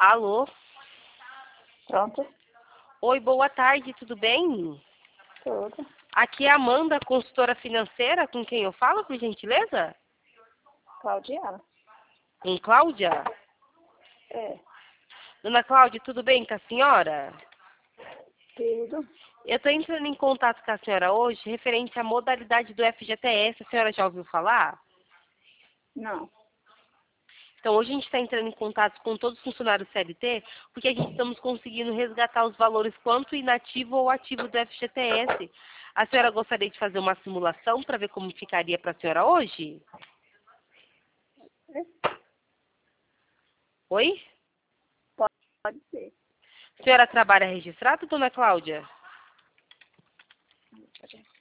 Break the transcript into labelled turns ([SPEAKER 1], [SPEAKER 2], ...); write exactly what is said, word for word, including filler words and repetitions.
[SPEAKER 1] Alô?
[SPEAKER 2] Pronto?
[SPEAKER 1] Oi, boa tarde, tudo bem?
[SPEAKER 2] Tudo.
[SPEAKER 1] Aqui é a Amanda, consultora financeira, com quem eu falo, por gentileza?
[SPEAKER 2] Claudiana.
[SPEAKER 1] Com Cláudia?
[SPEAKER 2] É.
[SPEAKER 1] Dona Cláudia, tudo bem com a senhora?
[SPEAKER 2] Tudo.
[SPEAKER 1] Eu estou entrando em contato com a senhora hoje referente à modalidade do F G T S. A senhora já ouviu falar?
[SPEAKER 2] Não.
[SPEAKER 1] Então, hoje a gente está entrando em contato com todos os funcionários C L T, porque a gente estamos conseguindo resgatar os valores quanto inativo ou ativo do F G T S. A senhora gostaria de fazer uma simulação para ver como ficaria para a senhora hoje? Oi?
[SPEAKER 2] Pode, pode ser.
[SPEAKER 1] A senhora trabalha registrada, dona Cláudia?